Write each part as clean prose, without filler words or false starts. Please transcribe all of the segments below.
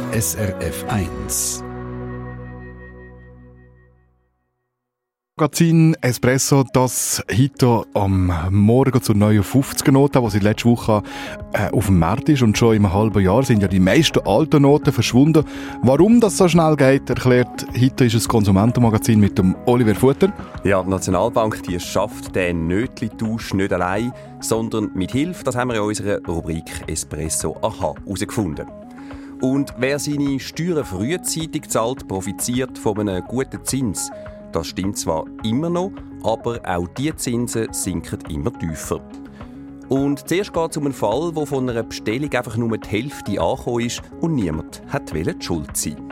SRF 1. Magazin Espresso, das heute am Morgen zur neuen 50er-Note, die seit letzter Woche auf dem Markt ist. Und schon im halben Jahr sind ja die meisten alten Noten verschwunden. Warum das so schnell geht, erklärt heute ist das Konsumentenmagazin mit dem Oliver Futter. Ja, die Nationalbank die schafft den Nötli-Tausch nicht allein, sondern mit Hilfe, das haben wir in unserer Rubrik Espresso Aha herausgefunden. Und wer seine Steuern frühzeitig zahlt, profitiert von einem guten Zins. Das stimmt zwar immer noch, aber auch diese Zinsen sinken immer tiefer. Und zuerst geht es um einen Fall, wo von einer Bestellung einfach nur die Hälfte angekommen ist und niemand wollte die Schuld sein.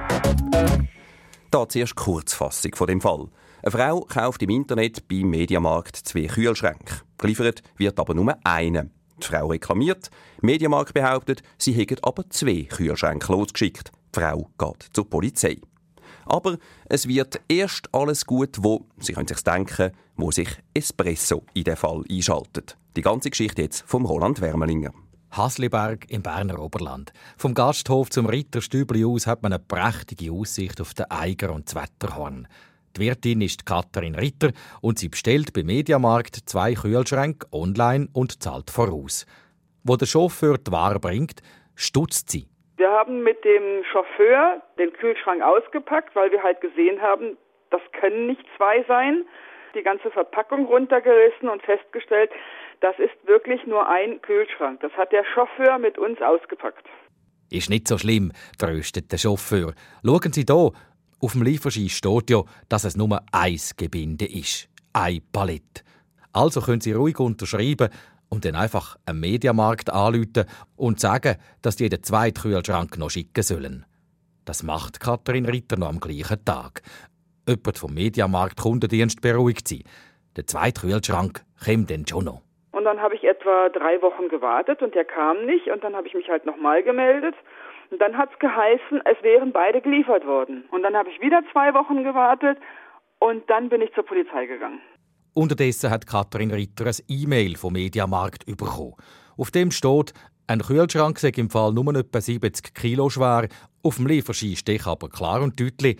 Da zuerst die Kurzfassung von dem Fall. Eine Frau kauft im Internet beim Mediamarkt 2 Kühlschränke. Geliefert wird aber nur einer. Die Frau reklamiert, Mediamarkt behauptet, sie hätten aber 2 Kühlschränke losgeschickt. Die Frau geht zur Polizei. Aber es wird erst alles gut, Sie können sich denken, wo sich Espresso in den Fall einschaltet. Die ganze Geschichte jetzt vom Roland Wermelinger. Hasliberg im Berner Oberland. Vom Gasthof zum Ritterstübli aus hat man eine prächtige Aussicht auf den Eiger und das Wetterhorn. Die Wirtin ist Katharin Ritter und sie bestellt beim Mediamarkt 2 Kühlschränke online und zahlt voraus. Wo der Chauffeur die Ware bringt, stutzt sie. Wir haben mit dem Chauffeur den Kühlschrank ausgepackt, weil wir halt gesehen haben, das können nicht 2 sein. Die ganze Verpackung runtergerissen und festgestellt, das ist wirklich nur ein Kühlschrank. Das hat der Chauffeur mit uns ausgepackt. Ist nicht so schlimm, tröstet der Chauffeur. Schauen Sie hier, auf dem Lieferschein steht ja, dass es nur ein Gebinde ist. Eine Palette. Also können Sie ruhig unterschreiben und dann einfach einen Mediamarkt anrufen und sagen, dass die den 2. Kühlschrank noch schicken sollen. Das macht Katharin Ritter noch am gleichen Tag. Jemand vom Mediamarkt Kundendienst beruhigt sie. Der 2. Kühlschrank kommt dann schon noch. Und dann habe ich etwa 3 Wochen gewartet und der kam nicht. Und dann habe ich mich halt nochmal gemeldet. Und dann hat es geheißen, es wären beide geliefert worden. Und dann habe ich wieder 2 Wochen gewartet und dann bin ich zur Polizei gegangen. Unterdessen hat Katharin Ritter ein E-Mail vom Mediamarkt bekommen. Auf dem steht, ein Kühlschrank sei im Fall nur etwa 70 Kilo schwer, auf dem Lieferschein steht aber klar und deutlich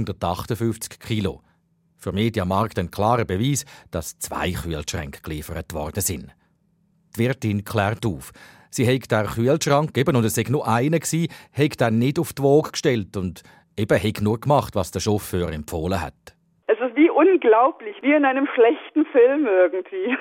158 Kilo. Für Mediamarkt ein klarer Beweis, dass 2 Kühlschränke geliefert worden sind. Die Wirtin klärt auf. Sie hat den Kühlschrank, und es sei nur einer gewesen, hat dann nicht auf die Waage gestellt und hat nur gemacht, was der Chauffeur empfohlen hat. Es ist wie unglaublich, wie in einem schlechten Film irgendwie.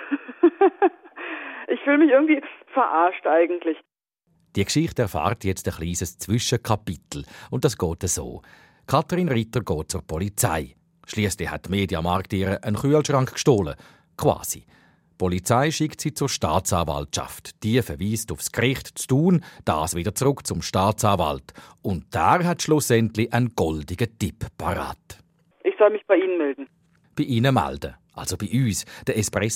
Ich fühle mich irgendwie verarscht eigentlich. Die Geschichte erfahrt jetzt ein kleines Zwischenkapitel. Und das geht so. Katharin Ritter geht zur Polizei. Schliesslich hat der Mediamarkt ihr einen Kühlschrank gestohlen. Quasi. Die Polizei schickt sie zur Staatsanwaltschaft. Die verweist aufs Gericht zu Thun, das wieder zurück zum Staatsanwalt. Und der hat schlussendlich einen goldigen Tipp parat. Ich soll mich bei Ihnen melden. Bei Ihnen melden. Also bei uns, der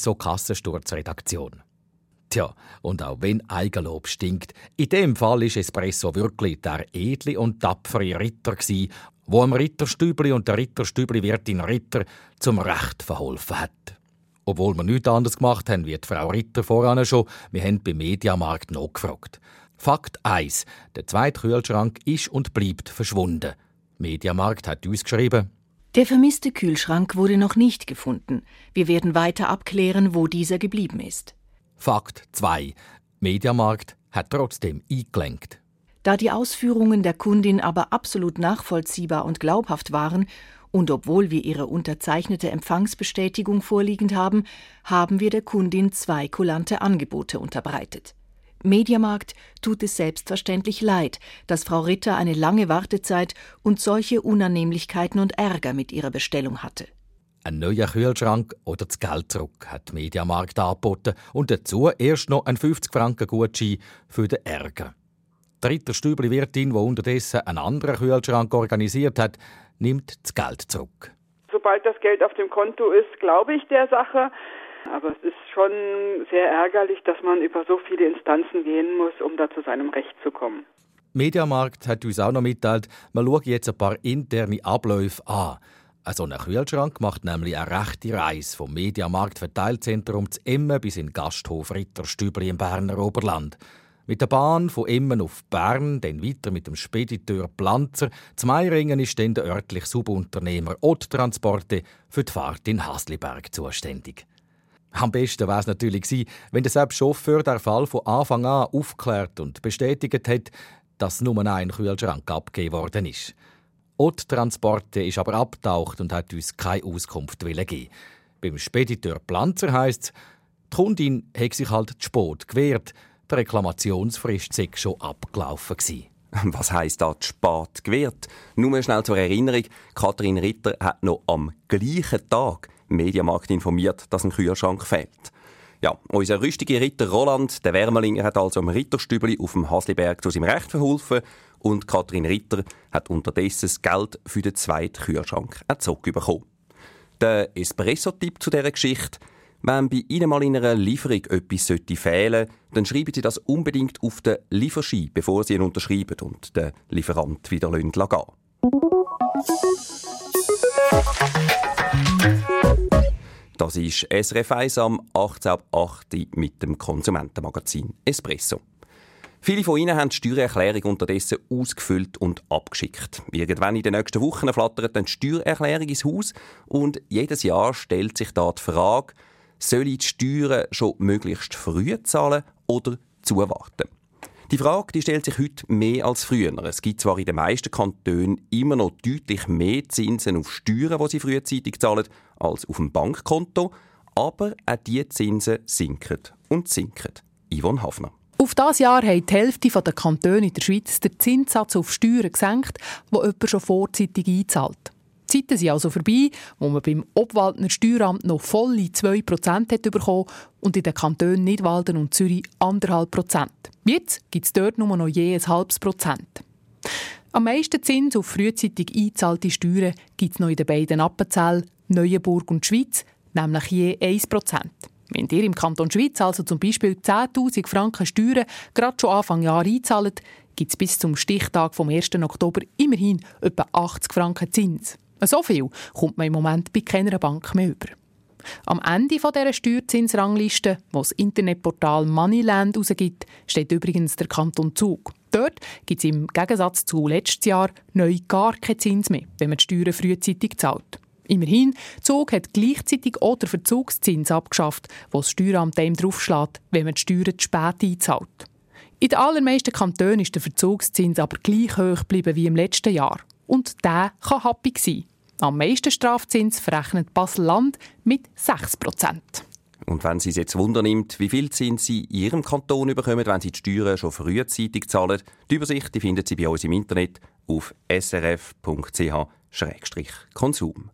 Espresso-Kassensturz-Redaktion. Tja, und auch wenn Eigenlob stinkt, in dem Fall ist Espresso wirklich der edle und tapfere Ritter gsi, wo am Ritterstübli und der Ritterstübli-Wirtin Ritter zum Recht verholfen hat. Obwohl wir nichts anderes gemacht haben, wie die Frau Ritter voran schon, wir haben beim Mediamarkt nachgefragt. Fakt 1. Der 2. Kühlschrank ist und bleibt verschwunden. Mediamarkt hat uns geschrieben: Der vermisste Kühlschrank wurde noch nicht gefunden. Wir werden weiter abklären, wo dieser geblieben ist. Fakt 2. Mediamarkt hat trotzdem eingelenkt. Da die Ausführungen der Kundin aber absolut nachvollziehbar und glaubhaft waren und obwohl wir ihre unterzeichnete Empfangsbestätigung vorliegend haben, haben wir der Kundin 2 kulante Angebote unterbreitet. Mediamarkt tut es selbstverständlich leid, dass Frau Ritter eine lange Wartezeit und solche Unannehmlichkeiten und Ärger mit ihrer Bestellung hatte. Ein neuer Kühlschrank oder das Geld zurück hat Mediamarkt angeboten und dazu erst noch ein 50-Franken-Gutschein für den Ärger. Die Ritterstübli-Wirtin, die unterdessen einen anderen Kühlschrank organisiert hat, nimmt das Geld zurück. Sobald das Geld auf dem Konto ist, glaube ich der Sache. Aber es ist schon sehr ärgerlich, dass man über so viele Instanzen gehen muss, um da zu seinem Recht zu kommen. Mediamarkt hat uns auch noch mitteilt, man schaut jetzt ein paar interne Abläufe an. So ein Kühlschrank macht nämlich eine rechte Reise vom Mediamarkt Verteilzentrum zu Emmen bis in den Gasthof Ritterstübli im Berner Oberland. Mit der Bahn von Emmen auf Bern, dann weiter mit dem Spediteur Planzer. Zu Meiringen ist dann der örtliche Subunternehmer Ott Transporte für die Fahrt in Hasliberg zuständig. Am besten wäre es natürlich gewesen, wenn der selbst Chauffeur den Fall von Anfang an aufgeklärt und bestätigt hat, dass nur ein Kühlschrank abgegeben worden ist. Ott Transporte ist aber abgetaucht und hat uns keine Auskunft geben. Beim Spediteur Planzer heisst es, die Kundin hat sich halt zu spät gewehrt. Die Reklamationsfrist sei schon abgelaufen gewesen. Was heisst da zu spät gewährt? Nur schnell zur Erinnerung, Katrin Ritter hat noch am gleichen Tag Mediamarkt informiert, dass ein Kühlschrank fehlt. Ja, unser rüstiger Ritter Roland, der Wärmelinger, hat also am Ritterstübli auf dem Hasliberg zu seinem Recht verholfen und Katrin Ritter hat unterdessen das Geld für den zweiten Kühlschrank zurückbekommen. Der Espresso-Tipp zu dieser Geschichte: Wenn bei Ihnen mal in einer Lieferung etwas fehlen sollte, dann schreiben Sie das unbedingt auf den Lieferschein, bevor Sie ihn unterschreiben und den Lieferant wieder gehen lassen. Das ist SRF 1 am 18.08 mit dem Konsumentenmagazin Espresso. Viele von Ihnen haben die Steuererklärung unterdessen ausgefüllt und abgeschickt. Irgendwann in den nächsten Wochen flattert dann die Steuererklärung ins Haus und jedes Jahr stellt sich da die Frage, soll ich die Steuern schon möglichst früh zahlen oder zuwarten? Die Frage stellt sich heute mehr als früher. Es gibt zwar in den meisten Kantonen immer noch deutlich mehr Zinsen auf Steuern, die sie frühzeitig zahlen, als auf dem Bankkonto, aber auch diese Zinsen sinken und sinken. Yvonne Hafner. Auf dieses Jahr haben die Hälfte der Kantone in der Schweiz den Zinssatz auf Steuern gesenkt, die jemand schon vorzeitig einzahlt. Die Zeiten sind also vorbei, wo man beim Obwaldner Steueramt noch volle 2% bekommen und in den Kantonen Nidwalden und Zürich 1,5%. Jetzt gibt es dort nur noch je 0,5%. Am meisten Zins auf frühzeitig eingezahlte Steuern gibt es noch in den beiden Appenzell, Neuenburg und Schweiz, nämlich je 1%. Wenn ihr im Kanton Schweiz also zum Beispiel 10'000 Franken Steuern gerade schon Anfang Jahr einzahlt, gibt es bis zum Stichtag vom 1. Oktober immerhin etwa 80 Franken Zins. So viel kommt man im Moment bei keiner Bank mehr über. Am Ende dieser Steuerzinsrangliste, die das Internetportal Moneyland herausgibt, steht übrigens der Kanton Zug. Dort gibt es im Gegensatz zu letztes Jahr neu gar keinen Zins mehr, wenn man die Steuern frühzeitig zahlt. Immerhin, Zug hat gleichzeitig auch den Verzugszins abgeschafft, wo das Steueramt einem draufschlägt, wenn man die Steuern zu spät einzahlt. In den allermeisten Kantonen ist der Verzugszins aber gleich hoch geblieben wie im letzten Jahr. Und der kann happig sein. Am meisten Strafzins verrechnet Basel-Land mit 6%. Und wenn Sie es jetzt wundernimmt, wie viel Zins Sie in Ihrem Kanton bekommen, wenn Sie die Steuern schon frühzeitig zahlen, die Übersicht die finden Sie bei uns im Internet auf srf.ch/konsum.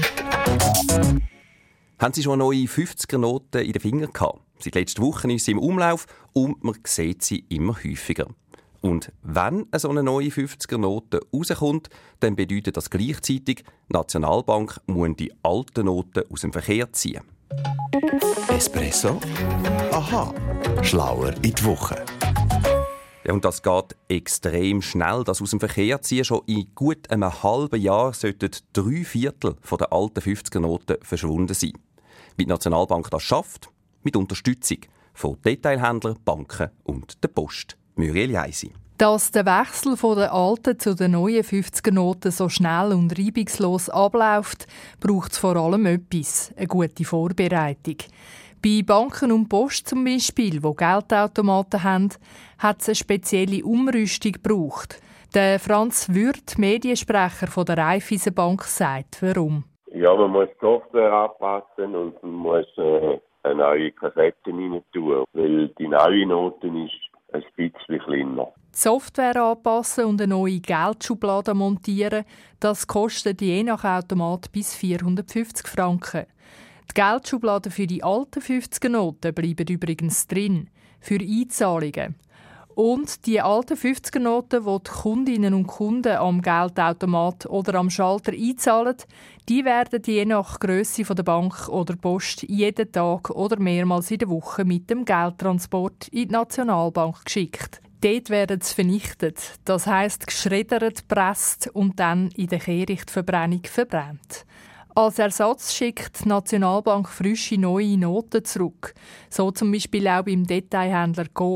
Haben Sie schon neue 50er-Noten in den Fingern gehabt? Seit letzter Woche ist sie im Umlauf und man sieht sie immer häufiger. Und wenn so eine neue 50er-Note rauskommt, dann bedeutet das gleichzeitig, die Nationalbank muss die alten Noten aus dem Verkehr ziehen. Espresso? Aha, schlauer in die Woche. Ja, und das geht extrem schnell. Das aus dem Verkehr ziehen, schon in gut einem halben Jahr sollten 3/4 der alten 50er-Noten verschwunden sein. Wie die Nationalbank das schafft? Mit Unterstützung von Detailhändlern, Banken und der Post. Muriel Jaisi. Dass der Wechsel von der alten zu den neuen 50er-Noten so schnell und reibungslos abläuft, braucht es vor allem etwas: eine gute Vorbereitung. Bei Banken und Post zum Beispiel, die Geldautomaten haben, hat es eine spezielle Umrüstung gebraucht. Der Franz Würth, Mediensprecher von der Raiffeisenbank, sagt, warum. Ja, man muss die Software anpassen und man muss eine neue Kassette rein tun, weil die neue Note ist ein bisschen kleiner. Die Software anpassen und eine neue Geldschublade montieren, das kostet je nach Automat bis 450 Franken. Die Geldschubladen für die alten 50er-Noten bleiben übrigens drin, für Einzahlungen. Und die alten 50er-Noten, die die Kundinnen und Kunden am Geldautomat oder am Schalter einzahlen, die werden je nach Grösse der Bank oder Post jeden Tag oder mehrmals in der Woche mit dem Geldtransport in die Nationalbank geschickt. Dort werden sie vernichtet, das heisst geschreddert, gepresst und dann in der Kehrichtverbrennung verbrannt. Als Ersatz schickt die Nationalbank frische neue Noten zurück, so zum Beispiel auch beim Detailhändler Coop.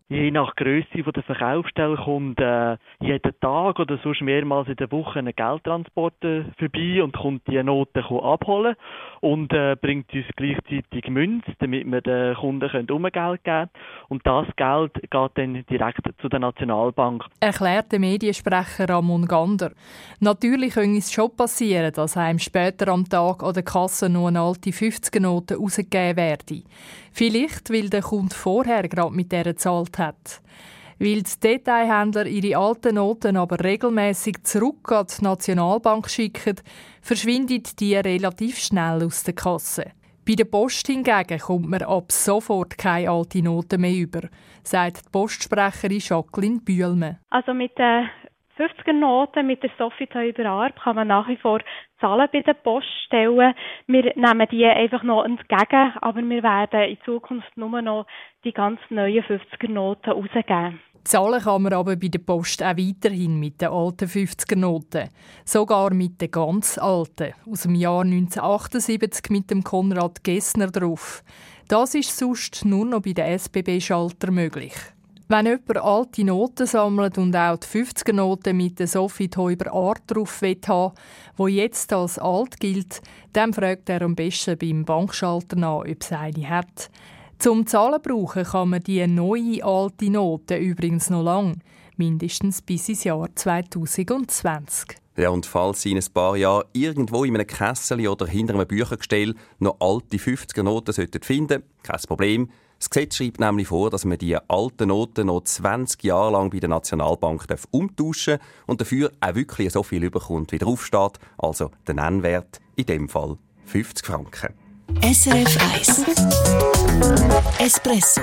Je nach Grösse der Verkaufsstelle kommt jeden Tag oder sonst mehrmals in der Woche ein Geldtransporter vorbei und kommt die Noten abholen und bringt uns gleichzeitig Münze, damit wir den Kunden Umgeld geben können. Und das Geld geht dann direkt zu der Nationalbank. Erklärt der Mediensprecher Ramon Gander. Natürlich könnte es schon passieren, dass einem später am Tag an der Kasse noch eine alte 50er-Note rausgegeben werde. Vielleicht, weil der Kunde vorher gerade mit dieser gezahlt hat. Weil die Detailhändler ihre alten Noten aber regelmäßig zurück an die Nationalbank schicken, verschwinden die relativ schnell aus der Kasse. Bei der Post hingegen kommt man ab sofort keine alten Noten mehr über, sagt die Postsprecherin Jacqueline Bühlmann. Also mit den 50er-Noten, mit der Sofitel-Arp kann man nach wie vor Zahlen bei der Poststellen. Wir nehmen die einfach noch entgegen, aber wir werden in Zukunft nur noch die ganz neuen 50er-Noten rausgeben. Zahlen kann man aber bei der Post auch weiterhin mit den alten 50er-Noten. Sogar mit den ganz alten, aus dem Jahr 1978 mit dem Konrad Gessner drauf. Das ist sonst nur noch bei den SBB-Schaltern möglich. Wenn jemand alte Noten sammelt und auch die 50er-Noten mit der Sophie Teuber Art drauf haben will, die jetzt als alt gilt, dann fragt er am besten beim Bankschalter nach, ob es eine hat. Zum Zahlen brauchen kann man die neue alte Note übrigens noch lang, mindestens bis ins Jahr 2020. Ja, und falls Sie in ein paar Jahren irgendwo in einem Kessel oder hinter einem Büchergestell noch alte 50er-Noten finden sollten, kein Problem. Das Gesetz schreibt nämlich vor, dass man die alten Noten noch 20 Jahre lang bei der Nationalbank umtauschen darf und dafür auch wirklich so viel überkommt, wie draufsteht, also der Nennwert, in dem Fall 50 Franken. SRF 1 Espresso.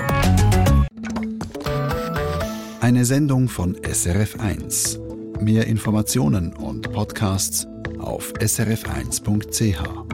Eine Sendung von SRF 1. Mehr Informationen und Podcasts auf srf1.ch.